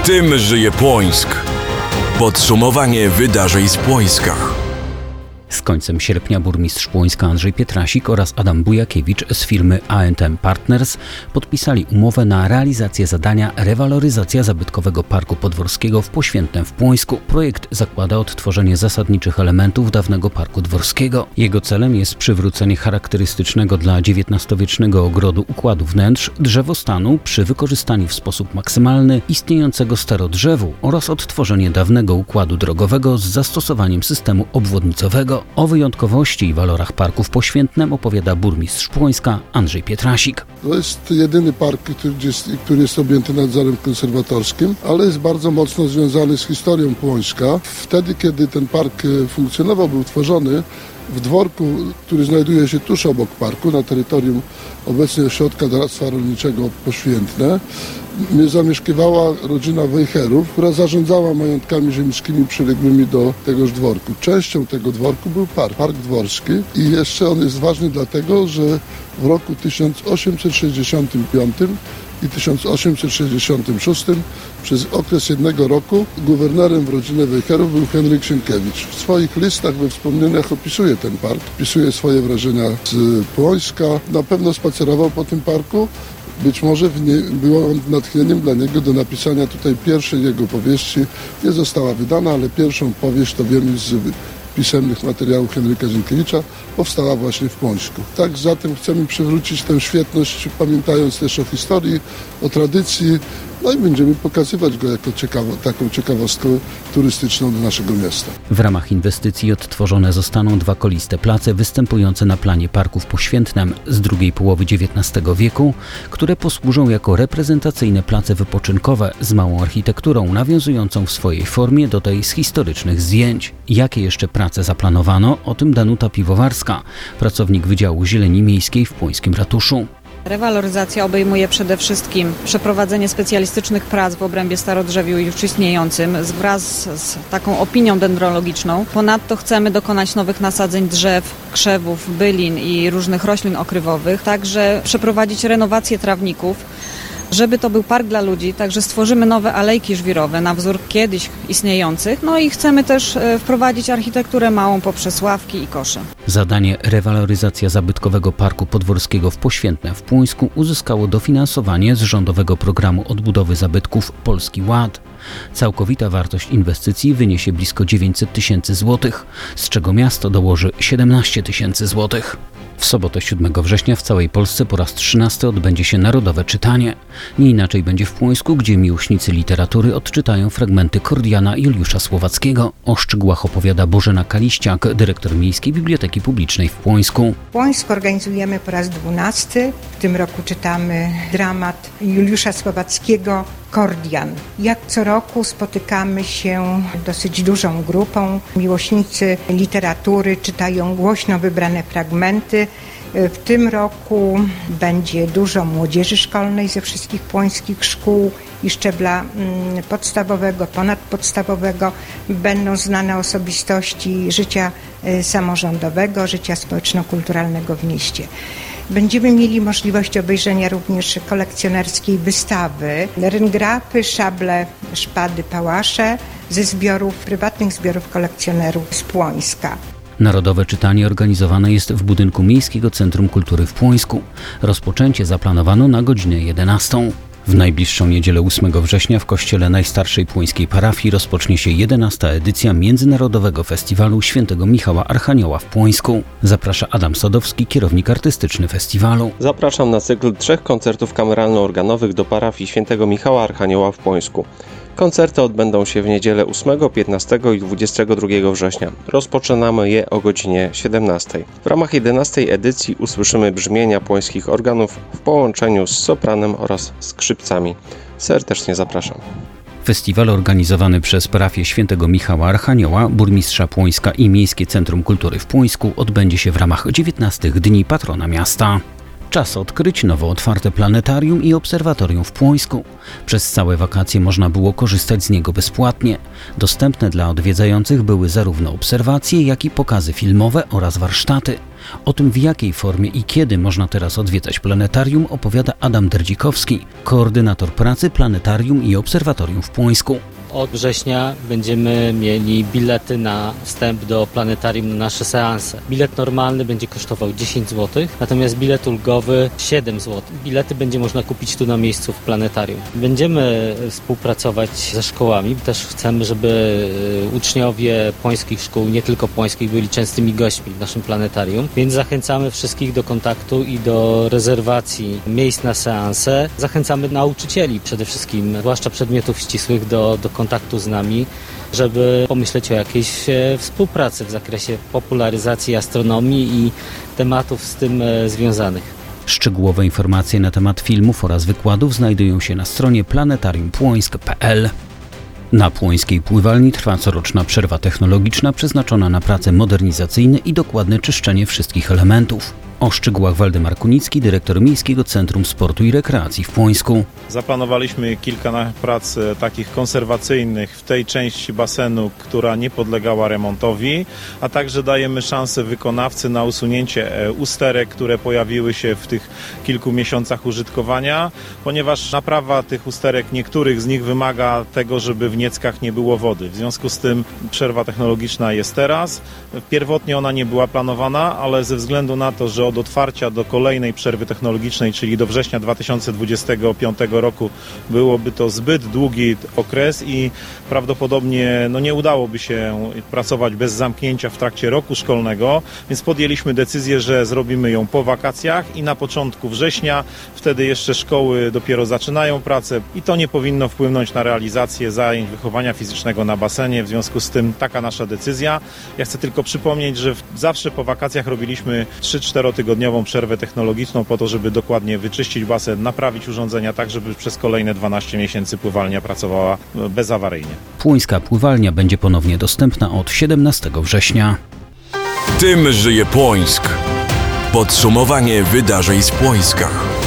Tym żyje Płońsk. Podsumowanie wydarzeń z Płońska. Z końcem sierpnia burmistrz Płońska Andrzej Pietrasik oraz Adam Bujakiewicz z firmy A&M Partners podpisali umowę na realizację zadania rewaloryzacja zabytkowego Parku Podworskiego w Poświętnem w Płońsku. Projekt zakłada odtworzenie zasadniczych elementów dawnego Parku Dworskiego. Jego celem jest przywrócenie charakterystycznego dla XIX-wiecznego ogrodu układu wnętrz, drzewostanu przy wykorzystaniu w sposób maksymalny istniejącego starodrzewu oraz odtworzenie dawnego układu drogowego z zastosowaniem systemu obwodnicowego. O wyjątkowości i walorach parku w Poświętnem opowiada burmistrz Płońska Andrzej Pietrasik. To jest jedyny park, który jest objęty nadzorem konserwatorskim, ale jest bardzo mocno związany z historią Płońska. Wtedy, kiedy ten park funkcjonował, był tworzony, w dworku, który znajduje się tuż obok parku, na terytorium obecnie ośrodka doradztwa rolniczego Poświętne, zamieszkiwała rodzina Wejherów, która zarządzała majątkami ziemskimi przyległymi do tegoż dworku. Częścią tego dworku był Park Dworski i jeszcze on jest ważny dlatego, że w roku 1865 i 1866 przez okres jednego roku guwernerem w rodzinie Wejherów był Henryk Sienkiewicz. W swoich listach, we wspomnieniach opisuje ten park, opisuje swoje wrażenia z Płońska. Na pewno spacerował po tym parku. Być może było on natchnieniem dla niego do napisania tutaj pierwszej jego powieści. Nie została wydana, ale pierwszą powieść, to wiemy z pisemnych materiałów Henryka Sienkiewicza, powstała właśnie w Płońsku. Tak zatem chcemy przywrócić tę świetność, pamiętając też o historii, o tradycji, no i będziemy pokazywać go jako taką ciekawostkę turystyczną do naszego miasta. W ramach inwestycji odtworzone zostaną dwa koliste place występujące na planie Parku w Poświętnem z drugiej połowy XIX wieku, które posłużą jako reprezentacyjne place wypoczynkowe z małą architekturą nawiązującą w swojej formie do tej z historycznych zdjęć. Jakie jeszcze prace zaplanowano? O tym Danuta Piwowarska, pracownik Wydziału Zieleni Miejskiej w Płońskim Ratuszu. Rewaloryzacja obejmuje przede wszystkim przeprowadzenie specjalistycznych prac w obrębie starodrzewiu już istniejącym wraz z taką opinią dendrologiczną. Ponadto chcemy dokonać nowych nasadzeń drzew, krzewów, bylin i różnych roślin okrywowych, także przeprowadzić renowację trawników, żeby to był park dla ludzi, także stworzymy nowe alejki żwirowe na wzór kiedyś istniejących, no i chcemy też wprowadzić architekturę małą poprzez ławki i kosze. Zadanie rewaloryzacja zabytkowego Parku Podworskiego w Poświętnem w Płońsku uzyskało dofinansowanie z rządowego programu odbudowy zabytków Polski Ład. Całkowita wartość inwestycji wyniesie blisko 900 tysięcy złotych, z czego miasto dołoży 17 tysięcy złotych. W sobotę 7 września w całej Polsce po raz 13 odbędzie się Narodowe Czytanie. Nie inaczej będzie w Płońsku, gdzie miłośnicy literatury odczytają fragmenty Kordiana Juliusza Słowackiego. O szczegółach opowiada Bożena Kaliściak, dyrektor Miejskiej Biblioteki Publicznej w Płońsku. W Płońsku organizujemy po raz 12. W tym roku czytamy dramat Juliusza Słowackiego Kordian. Jak co roku spotykamy się dosyć dużą grupą. Miłośnicy literatury czytają głośno wybrane fragmenty. W tym roku będzie dużo młodzieży szkolnej ze wszystkich płońskich szkół i szczebla podstawowego, ponadpodstawowego. Będą znane osobistości życia samorządowego, życia społeczno-kulturalnego w mieście. Będziemy mieli możliwość obejrzenia również kolekcjonerskiej wystawy, ryngrafy, szable, szpady, pałasze ze prywatnych zbiorów kolekcjonerów z Płońska. Narodowe czytanie organizowane jest w budynku Miejskiego Centrum Kultury w Płońsku. Rozpoczęcie zaplanowano na godzinę 11. W najbliższą niedzielę 8 września w kościele najstarszej płońskiej parafii rozpocznie się 11. edycja Międzynarodowego Festiwalu Świętego Michała Archanioła w Płońsku. Zaprasza Adam Sadowski, kierownik artystyczny festiwalu. Zapraszam na cykl 3 koncertów kameralno-organowych do parafii Świętego Michała Archanioła w Płońsku. Koncerty odbędą się w niedzielę 8, 15 i 22 września. Rozpoczynamy je o godzinie 17. W ramach 11. edycji usłyszymy brzmienia płońskich organów w połączeniu z sopranem oraz skrzypcami. Serdecznie zapraszam. Festiwal organizowany przez parafię Świętego Michała Archanioła, burmistrza Płońska i Miejskie Centrum Kultury w Płońsku odbędzie się w ramach 19 Dni Patrona Miasta. Czas odkryć nowo otwarte planetarium i obserwatorium w Płońsku. Przez całe wakacje można było korzystać z niego bezpłatnie. Dostępne dla odwiedzających były zarówno obserwacje, jak i pokazy filmowe oraz warsztaty. O tym, w jakiej formie i kiedy można teraz odwiedzać planetarium, opowiada Adam Derdzikowski, koordynator pracy planetarium i obserwatorium w Płońsku. Od września będziemy mieli bilety na wstęp do planetarium na nasze seanse. Bilet normalny będzie kosztował 10 zł, natomiast bilet ulgowy 7 zł. Bilety będzie można kupić tu na miejscu w planetarium. Będziemy współpracować ze szkołami. Też chcemy, żeby uczniowie płońskich szkół, nie tylko płońskich, byli częstymi gośćmi w naszym planetarium. Więc zachęcamy wszystkich do kontaktu i do rezerwacji miejsc na seanse. Zachęcamy nauczycieli przede wszystkim, zwłaszcza przedmiotów ścisłych, do kontaktu z nami, żeby pomyśleć o jakiejś współpracy w zakresie popularyzacji astronomii i tematów z tym związanych. Szczegółowe informacje na temat filmów oraz wykładów znajdują się na stronie planetariumpłońsk.pl. Na płońskiej pływalni trwa coroczna przerwa technologiczna przeznaczona na prace modernizacyjne i dokładne czyszczenie wszystkich elementów. O szczegółach Waldemar Kunicki, dyrektor Miejskiego Centrum Sportu i Rekreacji w Płońsku. Zaplanowaliśmy kilka prac takich konserwacyjnych w tej części basenu, która nie podlegała remontowi, a także dajemy szansę wykonawcy na usunięcie usterek, które pojawiły się w tych kilku miesiącach użytkowania, ponieważ naprawa tych usterek, niektórych z nich wymaga tego, żeby w nieckach nie było wody. W związku z tym przerwa technologiczna jest teraz. Pierwotnie ona nie była planowana, ale ze względu na to, że od otwarcia do kolejnej przerwy technologicznej, czyli do września 2025 roku, byłoby to zbyt długi okres i prawdopodobnie nie udałoby się pracować bez zamknięcia w trakcie roku szkolnego, więc podjęliśmy decyzję, że zrobimy ją po wakacjach i na początku września, wtedy jeszcze szkoły dopiero zaczynają pracę i to nie powinno wpłynąć na realizację zajęć wychowania fizycznego na basenie, w związku z tym taka nasza decyzja. Ja chcę tylko przypomnieć, że zawsze po wakacjach robiliśmy 3-4-tygodniową przerwę technologiczną po to, żeby dokładnie wyczyścić basen, naprawić urządzenia tak, żeby przez kolejne 12 miesięcy pływalnia pracowała bezawaryjnie. Płońska pływalnia będzie ponownie dostępna od 17 września. Tym żyje Płońsk. Podsumowanie wydarzeń z Płońska.